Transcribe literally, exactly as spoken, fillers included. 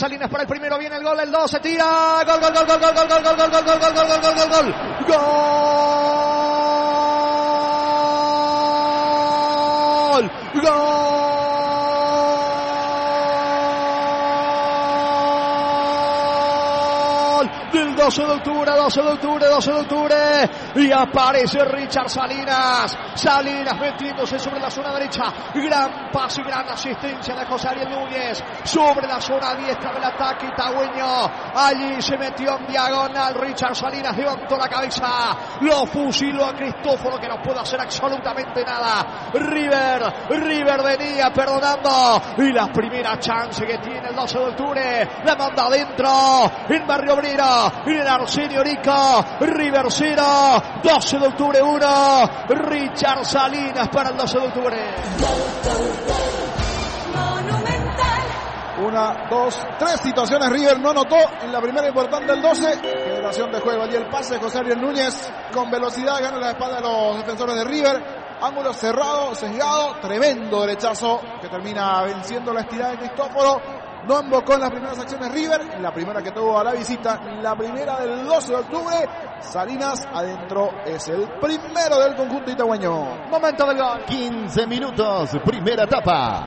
Salinas para el primero, viene el gol, el dos, se tira. Gol, gol, gol, gol, gol, gol, gol, gol, gol, gol, gol, gol, gol, gol, gol, gol. Gol. Gol. Del doce de octubre, doce de octubre, doce de octubre. Y aparece Richard Salinas. Salinas metiéndose sobre la zona derecha. Gran pase y gran asistencia de José Ariel Núñez. Sobre la zona diestra del ataque itagüeño. Allí se metió en diagonal Richard Salinas. Levantó la cabeza. Lo fusiló a Cristóforo, que no puede hacer absolutamente nada. River, River venía perdonando. Y la primera chance que tiene el doce de octubre. La manda adentro. En Barrio Obrero. En el Arsenio Rico. River cero. doce de octubre uno. Richard Salinas para el doce de octubre. Una, dos, tres situaciones River no anotó en la primera importante del doce. Generación de juego. Allí el pase de José Ariel Núñez con velocidad gana la espalda de los defensores de River. Ángulo cerrado, sesgado, tremendo derechazo que termina venciendo la estirada de Cristóforo. No embocó en las primeras acciones River, en la primera que tuvo a la visita, la primera del doce de octubre. Salinas adentro es el primero del conjunto itagüeño. Momento del gol. quince minutos, primera etapa.